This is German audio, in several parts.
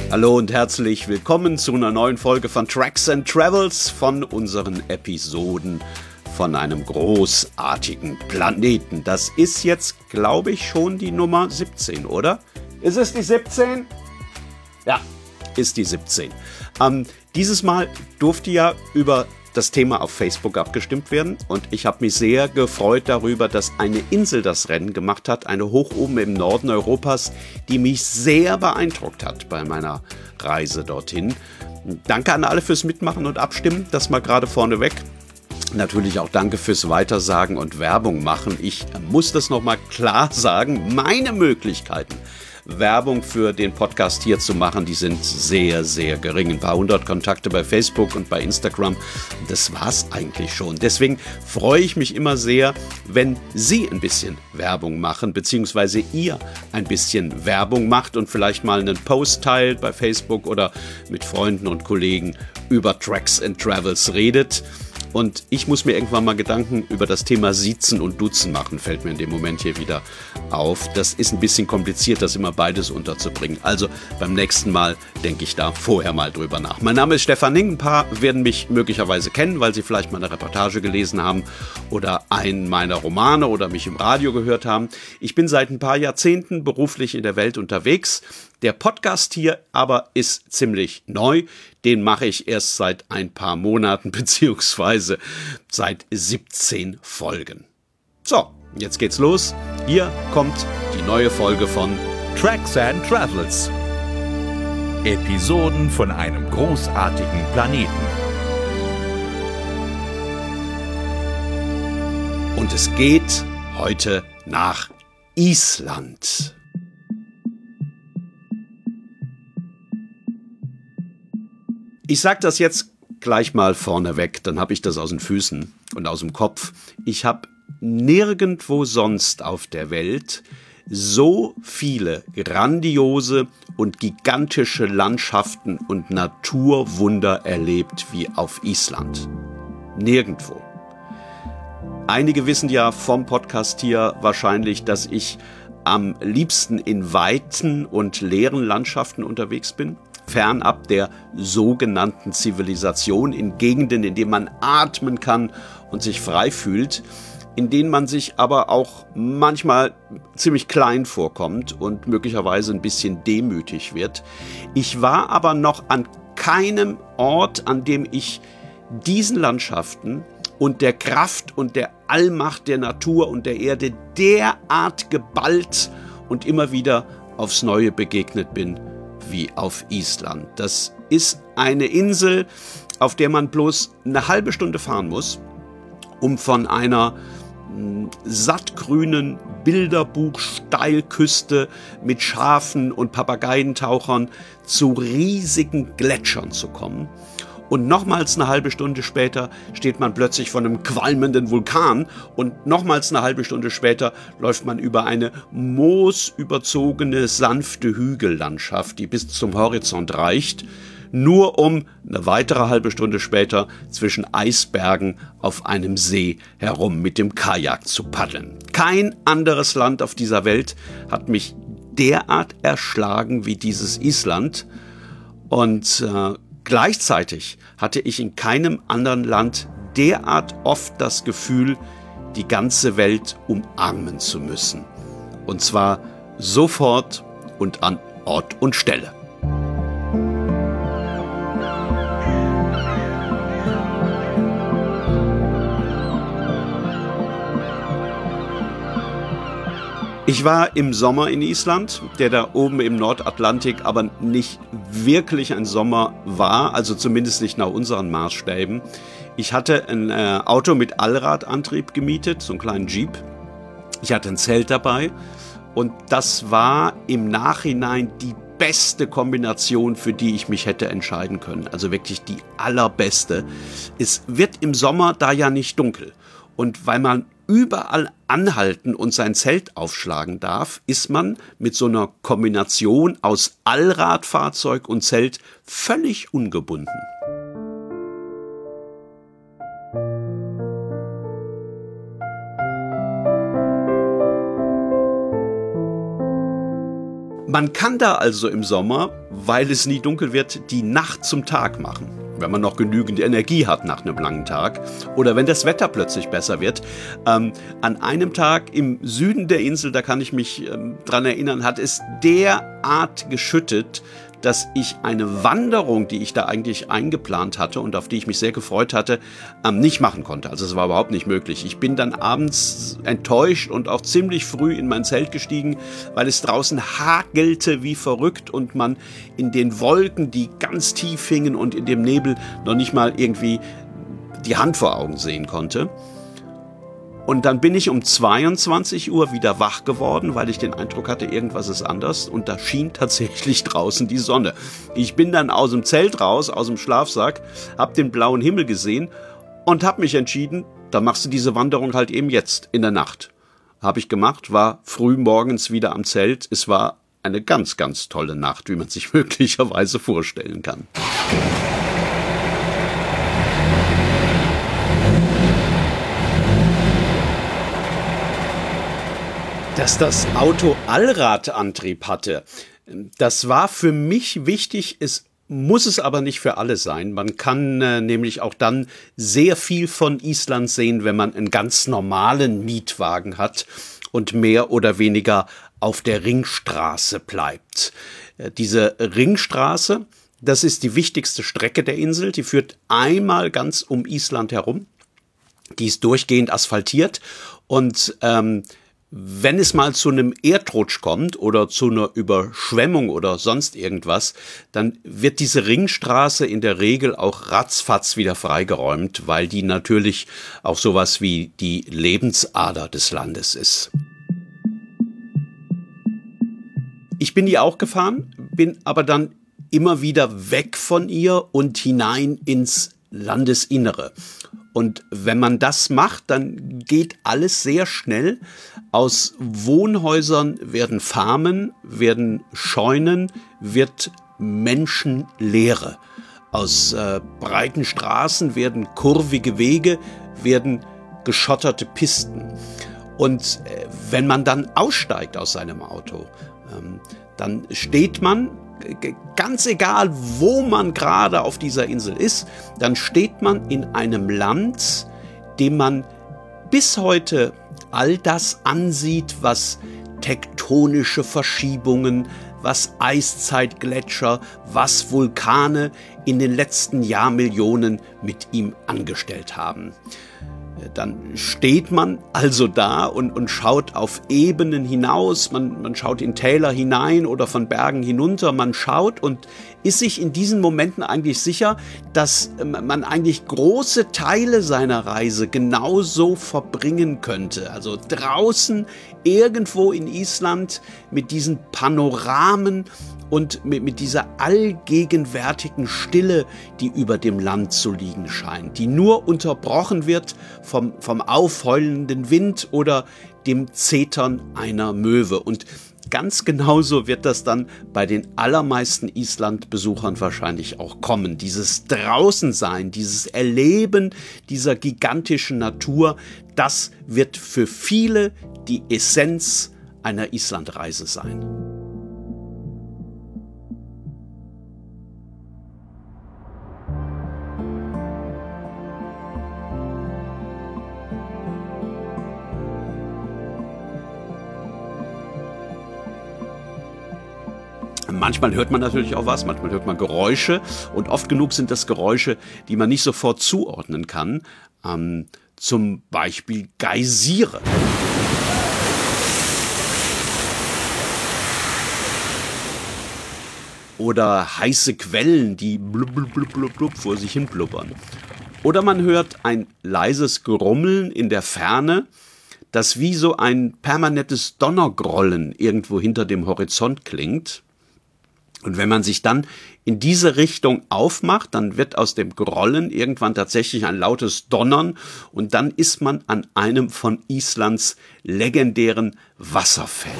Hallo und herzlich willkommen zu einer neuen Folge von Tracks and Travels, von unseren Episoden von einem großartigen Planeten. Das ist jetzt, glaube ich, schon die Nummer 17, oder? Ist es die 17? Ja, ist die 17. Dieses Mal durfte ja über das Thema auf Facebook abgestimmt werden und ich habe mich sehr gefreut darüber, dass eine Insel das Rennen gemacht hat, eine hoch oben im Norden Europas, die mich sehr beeindruckt hat bei meiner Reise dorthin. Danke an alle fürs Mitmachen und Abstimmen, das mal gerade vorneweg. Natürlich auch danke fürs Weitersagen und Werbung machen. Ich muss das nochmal klar sagen, meine Möglichkeiten, Werbung für den Podcast hier zu machen, die sind sehr, sehr gering. Ein paar hundert Kontakte bei Facebook und bei Instagram. Das war's eigentlich schon. Deswegen freue ich mich immer sehr, wenn Sie ein bisschen Werbung machen, beziehungsweise ihr ein bisschen Werbung macht und vielleicht mal einen Post teilt bei Facebook oder mit Freunden und Kollegen über Tracks and Travels redet. Und ich muss mir irgendwann mal Gedanken über das Thema Siezen und Duzen machen, fällt mir in dem Moment hier wieder auf. Das ist ein bisschen kompliziert, das immer beides unterzubringen. Also beim nächsten Mal denke ich da vorher mal drüber nach. Mein Name ist Stefan Ning. Ein paar werden mich möglicherweise kennen, weil sie vielleicht mal eine Reportage gelesen haben oder einen meiner Romane oder mich im Radio gehört haben. Ich bin seit ein paar Jahrzehnten beruflich in der Welt unterwegs. Der Podcast hier aber ist ziemlich neu. Den mache ich erst seit ein paar Monaten beziehungsweise seit 17 Folgen. So, jetzt geht's los. Hier kommt die neue Folge von Tracks and Travels. Episoden von einem großartigen Planeten. Und es geht heute nach Island. Ich sage das jetzt gleich mal vorneweg, dann habe ich das aus den Füßen und aus dem Kopf. Ich habe nirgendwo sonst auf der Welt so viele grandiose und gigantische Landschaften und Naturwunder erlebt wie auf Island. Nirgendwo. Einige wissen ja vom Podcast hier wahrscheinlich, dass ich am liebsten in weiten und leeren Landschaften unterwegs bin. Fernab der sogenannten Zivilisation, in Gegenden, in denen man atmen kann und sich frei fühlt, in denen man sich aber auch manchmal ziemlich klein vorkommt und möglicherweise ein bisschen demütig wird. Ich war aber noch an keinem Ort, an dem ich diesen Landschaften und der Kraft und der Allmacht der Natur und der Erde derart geballt und immer wieder aufs Neue begegnet bin, wie auf Island. Das ist eine Insel, auf der man bloß eine halbe Stunde fahren muss, um von einer sattgrünen Bilderbuch-Steilküste mit Schafen und Papageientauchern zu riesigen Gletschern zu kommen. Und nochmals eine halbe Stunde später steht man plötzlich vor einem qualmenden Vulkan und nochmals eine halbe Stunde später läuft man über eine moosüberzogene, sanfte Hügellandschaft, die bis zum Horizont reicht, nur um eine weitere halbe Stunde später zwischen Eisbergen auf einem See herum mit dem Kajak zu paddeln. Kein anderes Land auf dieser Welt hat mich derart erschlagen wie dieses Island und gleichzeitig hatte ich in keinem anderen Land derart oft das Gefühl, die ganze Welt umarmen zu müssen. Und zwar sofort und an Ort und Stelle. Ich war im Sommer in Island, der da oben im Nordatlantik aber nicht wirklich ein Sommer war, also zumindest nicht nach unseren Maßstäben. Ich hatte ein Auto mit Allradantrieb gemietet, so einen kleinen Jeep. Ich hatte ein Zelt dabei und das war im Nachhinein die beste Kombination, für die ich mich hätte entscheiden können. Also wirklich die allerbeste. Es wird im Sommer da ja nicht dunkel. Und weil man überall anhalten und sein Zelt aufschlagen darf, ist man mit so einer Kombination aus Allradfahrzeug und Zelt völlig ungebunden. Man kann da also im Sommer weil es nie dunkel wird, die Nacht zum Tag machen, wenn man noch genügend Energie hat nach einem langen Tag oder wenn das Wetter plötzlich besser wird. An einem Tag im Süden der Insel, da kann ich mich dran erinnern, hat es derart geschüttet, dass ich eine Wanderung, die ich da eigentlich eingeplant hatte und auf die ich mich sehr gefreut hatte, nicht machen konnte. Also es war überhaupt nicht möglich. Ich bin dann abends enttäuscht und auch ziemlich früh in mein Zelt gestiegen, weil es draußen hagelte wie verrückt und man in den Wolken, die ganz tief hingen und in dem Nebel noch nicht mal irgendwie die Hand vor Augen sehen konnte. Und dann bin ich um 22 Uhr wieder wach geworden, weil ich den Eindruck hatte, irgendwas ist anders. Und da schien tatsächlich draußen die Sonne. Ich bin dann aus dem Zelt raus, aus dem Schlafsack, hab den blauen Himmel gesehen und hab mich entschieden, da machst du diese Wanderung halt eben jetzt, in der Nacht. Hab ich gemacht, war früh morgens wieder am Zelt. Es war eine ganz, ganz tolle Nacht, wie man sich möglicherweise vorstellen kann. Dass das Auto Allradantrieb hatte, das war für mich wichtig, es muss es aber nicht für alle sein. Man kann nämlich auch dann sehr viel von Island sehen, wenn man einen ganz normalen Mietwagen hat und mehr oder weniger auf der Ringstraße bleibt. Diese Ringstraße, das ist die wichtigste Strecke der Insel, die führt einmal ganz um Island herum. Die ist durchgehend asphaltiert und wenn es mal zu einem Erdrutsch kommt oder zu einer Überschwemmung oder sonst irgendwas, dann wird diese Ringstraße in der Regel auch ratzfatz wieder freigeräumt, weil die natürlich auch sowas wie die Lebensader des Landes ist. Ich bin die auch gefahren, bin aber dann immer wieder weg von ihr und hinein ins Landesinnere. Und wenn man das macht, dann geht alles sehr schnell. Aus Wohnhäusern werden Farmen, werden Scheunen, wird Menschenleere. Aus breiten Straßen werden kurvige Wege, werden geschotterte Pisten. Und wenn man dann aussteigt aus seinem Auto, dann steht man, ganz egal, wo man gerade auf dieser Insel ist, dann steht man in einem Land, dem man bis heute all das ansieht, was tektonische Verschiebungen, was Eiszeitgletscher, was Vulkane in den letzten Jahrmillionen mit ihm angestellt haben. Dann steht man also da und schaut auf Ebenen hinaus, man schaut in Täler hinein oder von Bergen hinunter, man schaut und ist sich in diesen Momenten eigentlich sicher, dass man eigentlich große Teile seiner Reise genauso verbringen könnte. Also draußen irgendwo in Island mit diesen Panoramen und mit dieser allgegenwärtigen Stille, die über dem Land zu liegen scheint, die nur unterbrochen wird vom aufheulenden Wind oder dem Zetern einer Möwe. Und ganz genauso wird das dann bei den allermeisten Island-Besuchern wahrscheinlich auch kommen. Dieses Draußensein, dieses Erleben dieser gigantischen Natur, das wird für viele die Essenz einer Islandreise sein. Manchmal hört man natürlich auch was, manchmal hört man Geräusche und oft genug sind das Geräusche, die man nicht sofort zuordnen kann. Zum Beispiel Geysire. Oder heiße Quellen, die blub, blub, blub, blub, blub vor sich hin blubbern. Oder man hört ein leises Grummeln in der Ferne, das wie so ein permanentes Donnergrollen irgendwo hinter dem Horizont klingt. Und wenn man sich dann in diese Richtung aufmacht, dann wird aus dem Grollen irgendwann tatsächlich ein lautes Donnern und dann ist man an einem von Islands legendären Wasserfällen.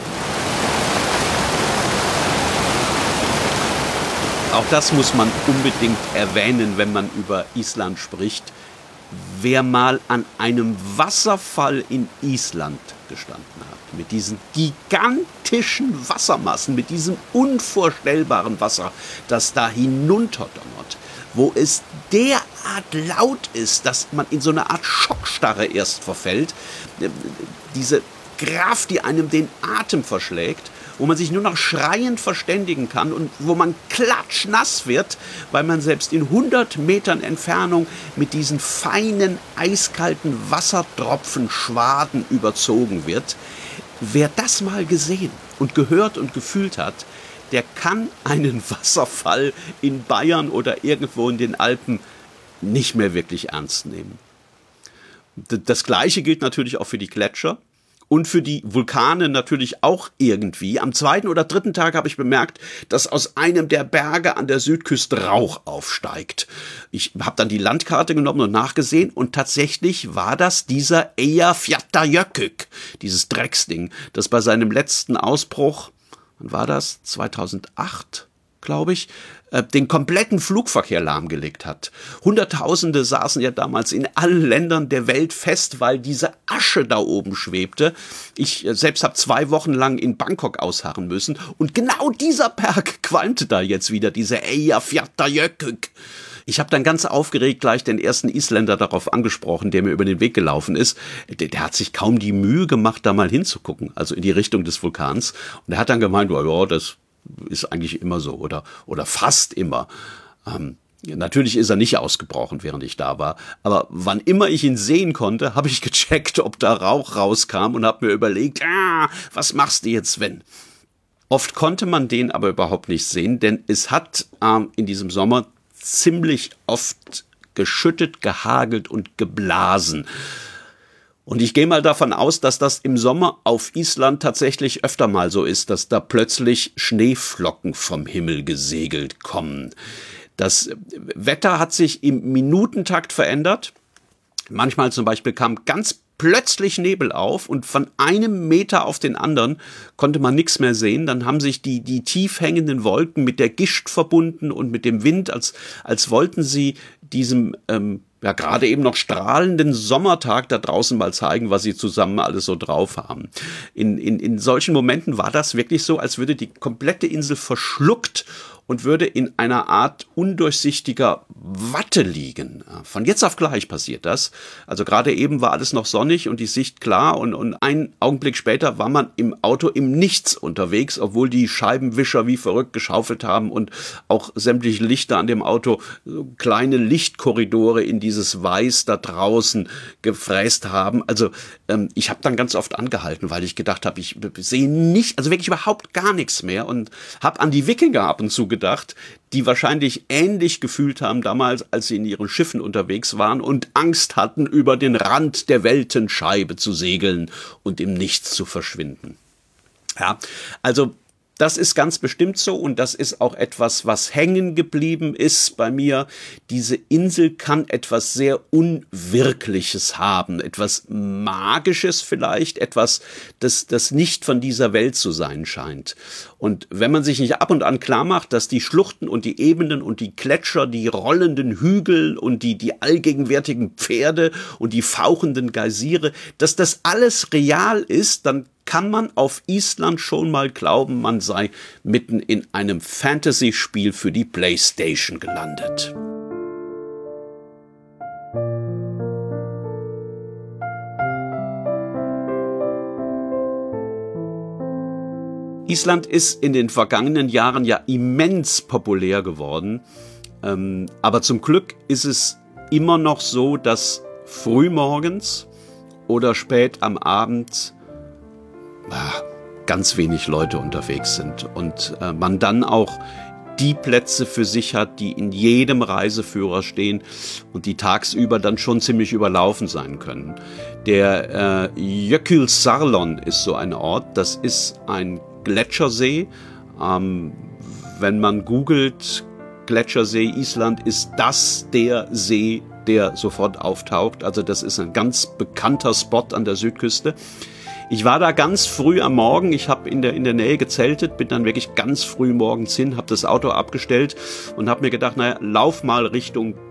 Auch das muss man unbedingt erwähnen, wenn man über Island spricht. wer mal an einem Wasserfall in Island gestanden hat, mit diesen gigantischen Wassermassen, mit diesem unvorstellbaren Wasser, das da hinunterdonnert, wo es derart laut ist, dass man in so eine Art Schockstarre erst verfällt, diese Kraft, die einem den Atem verschlägt, wo man sich nur noch schreiend verständigen kann und wo man klatschnass wird, weil man selbst in 100 Metern Entfernung mit diesen feinen, eiskalten Wassertropfenschwaden überzogen wird. Wer das mal gesehen und gehört und gefühlt hat, der kann einen Wasserfall in Bayern oder irgendwo in den Alpen nicht mehr wirklich ernst nehmen. Das Gleiche gilt natürlich auch für die Gletscher. Und für die Vulkane natürlich auch irgendwie. Am 2. oder 3. Tag habe ich bemerkt, dass aus einem der Berge an der Südküste Rauch aufsteigt. Ich habe dann die Landkarte genommen und nachgesehen und tatsächlich war das dieser Eyjafjallajökull, dieses Drecksding, das bei seinem letzten Ausbruch, wann war das? 2008, glaube ich, den kompletten Flugverkehr lahmgelegt hat. Hunderttausende saßen ja damals in allen Ländern der Welt fest, weil diese Asche da oben schwebte. Ich selbst habe 2 Wochen lang in Bangkok ausharren müssen und genau dieser Berg qualmte da jetzt wieder, dieser Eyjafjallajökull. Ich habe dann ganz aufgeregt gleich den ersten Isländer darauf angesprochen, der mir über den Weg gelaufen ist. Der hat sich kaum die Mühe gemacht, da mal hinzugucken, also in die Richtung des Vulkans. Und er hat dann gemeint, ja, das ist eigentlich immer so oder fast immer. Natürlich ist er nicht ausgebrochen, während ich da war. Aber wann immer ich ihn sehen konnte, habe ich gecheckt, ob da Rauch rauskam und habe mir überlegt, was machst du jetzt, wenn? Oft konnte man den aber überhaupt nicht sehen, denn es hat in diesem Sommer ziemlich oft geschüttet, gehagelt und geblasen. Und ich gehe mal davon aus, dass das im Sommer auf Island tatsächlich öfter mal so ist, dass da plötzlich Schneeflocken vom Himmel gesegelt kommen. Das Wetter hat sich im Minutentakt verändert. Manchmal zum Beispiel kam ganz plötzlich Nebel auf und von einem Meter auf den anderen konnte man nichts mehr sehen. Dann haben sich die tief hängenden Wolken mit der Gischt verbunden und mit dem Wind, als wollten sie diesem gerade eben noch strahlenden Sommertag da draußen mal zeigen, was sie zusammen alles so drauf haben. In solchen Momenten war das wirklich so, als würde die komplette Insel verschluckt und würde in einer Art undurchsichtiger Watte liegen. Von jetzt auf gleich passiert das. Also gerade eben war alles noch sonnig und die Sicht klar und einen Augenblick später war man im Auto im Nichts unterwegs, obwohl die Scheibenwischer wie verrückt geschaufelt haben und auch sämtliche Lichter an dem Auto kleine Lichtkorridore in dieses Weiß da draußen gefräst haben. Also ich habe dann ganz oft angehalten, weil ich gedacht habe, ich sehe nicht, also wirklich überhaupt gar nichts mehr und habe an die Wikinger ab und zu gedacht, die wahrscheinlich ähnlich gefühlt haben damals, als sie in ihren Schiffen unterwegs waren und Angst hatten, über den Rand der Weltenscheibe zu segeln und im Nichts zu verschwinden. Ja, also das ist ganz bestimmt so und das ist auch etwas, was hängen geblieben ist bei mir. Diese Insel kann etwas sehr Unwirkliches haben, etwas Magisches vielleicht, etwas, das nicht von dieser Welt zu sein scheint. Und wenn man sich nicht ab und an klar macht, dass die Schluchten und die Ebenen und die Gletscher, die rollenden Hügel und die allgegenwärtigen Pferde und die fauchenden Geysire, dass das alles real ist, dann kann man auf Island schon mal glauben, man sei mitten in einem Fantasy-Spiel für die PlayStation gelandet. Island ist in den vergangenen Jahren ja immens populär geworden, aber zum Glück ist es immer noch so, dass frühmorgens oder spät am Abend ganz wenig Leute unterwegs sind und man dann auch die Plätze für sich hat, die in jedem Reiseführer stehen und die tagsüber dann schon ziemlich überlaufen sein können. Der Jökulsárlón ist so ein Ort, das ist ein Gletschersee. Wenn man googelt, Gletschersee Island, ist das der See, der sofort auftaucht. Also das ist ein ganz bekannter Spot an der Südküste. Ich war da ganz früh am Morgen, ich habe in der Nähe gezeltet, bin dann wirklich ganz früh morgens hin, habe das Auto abgestellt und habe mir gedacht, naja, lauf mal Richtung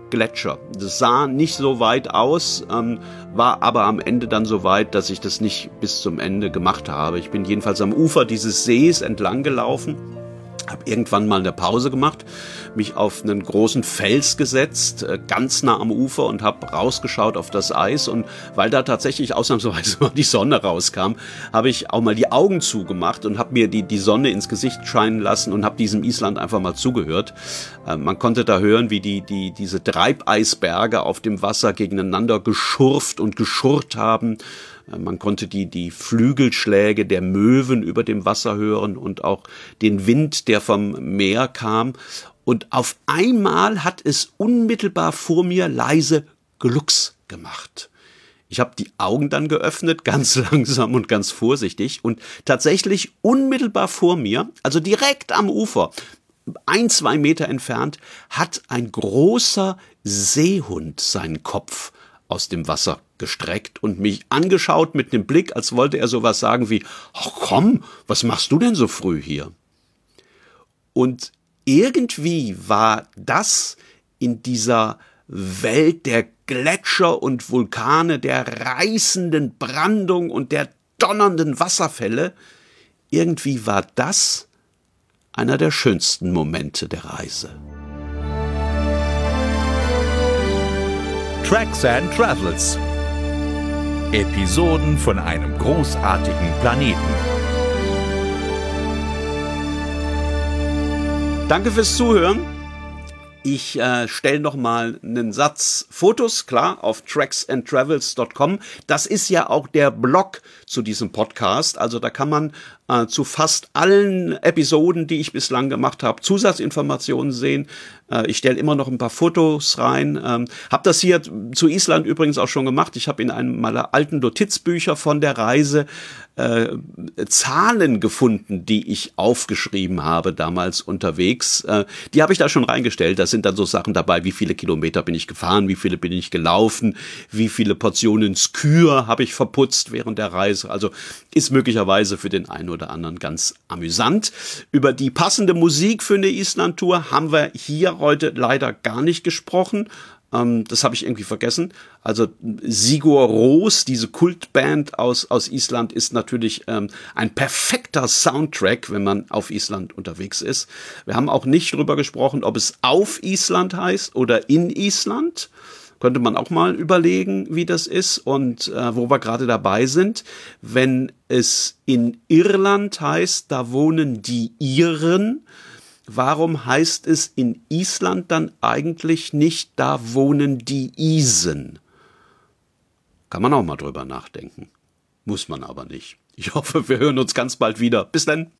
Gletscher. Das sah nicht so weit aus, war aber am Ende dann so weit, dass ich das nicht bis zum Ende gemacht habe. Ich bin jedenfalls am Ufer dieses Sees entlang gelaufen, habe irgendwann mal eine Pause gemacht, mich auf einen großen Fels gesetzt, ganz nah am Ufer und habe rausgeschaut auf das Eis. Und weil da tatsächlich ausnahmsweise mal die Sonne rauskam, habe ich auch mal die Augen zugemacht und habe mir die Sonne ins Gesicht scheinen lassen und habe diesem Island einfach mal zugehört. Man konnte da hören, wie diese Treibeisberge auf dem Wasser gegeneinander geschurft und geschurrt haben. Man konnte die Flügelschläge der Möwen über dem Wasser hören und auch den Wind, der vom Meer kam. Und auf einmal hat es unmittelbar vor mir leise Glucks gemacht. Ich habe die Augen dann geöffnet, ganz langsam und ganz vorsichtig. Und tatsächlich unmittelbar vor mir, also direkt am Ufer, 1-2 Meter entfernt, hat ein großer Seehund seinen Kopf aus dem Wasser gestreckt und mich angeschaut mit einem Blick, als wollte er sowas sagen wie, ach komm, was machst du denn so früh hier? Und irgendwie war das in dieser Welt der Gletscher und Vulkane, der reißenden Brandung und der donnernden Wasserfälle, irgendwie war das einer der schönsten Momente der Reise. Tracks and Travels. Episoden von einem großartigen Planeten. Danke fürs Zuhören. Ich stelle noch mal einen Satz Fotos, klar, auf tracksandtravels.com. Das ist ja auch der Blog zu diesem Podcast. Also da kann man zu fast allen Episoden, die ich bislang gemacht habe, Zusatzinformationen sehen. Ich stelle immer noch ein paar Fotos rein. Habe das hier zu Island übrigens auch schon gemacht. Ich habe in einem meiner alten Notizbücher von der Reise Zahlen gefunden, die ich aufgeschrieben habe damals unterwegs. Die habe ich da schon reingestellt. Da sind dann so Sachen dabei, wie viele Kilometer bin ich gefahren, wie viele bin ich gelaufen, wie viele Portionen Skür habe ich verputzt während der Reise. Also ist möglicherweise für den einen oder anderen ganz amüsant. Über die passende Musik für eine Island-Tour haben wir hier heute leider gar nicht gesprochen. Das habe ich irgendwie vergessen. Also Sigur Rós, diese Kultband aus Island, ist natürlich ein perfekter Soundtrack, wenn man auf Island unterwegs ist. Wir haben auch nicht drüber gesprochen, ob es auf Island heißt oder in Island. Könnte man auch mal überlegen, wie das ist. Und wo wir gerade dabei sind, wenn es in Irland heißt, da wohnen die Iren, warum heißt es in Island dann eigentlich nicht, da wohnen die Isen? Kann man auch mal drüber nachdenken. Muss man aber nicht. Ich hoffe, wir hören uns ganz bald wieder. Bis dann.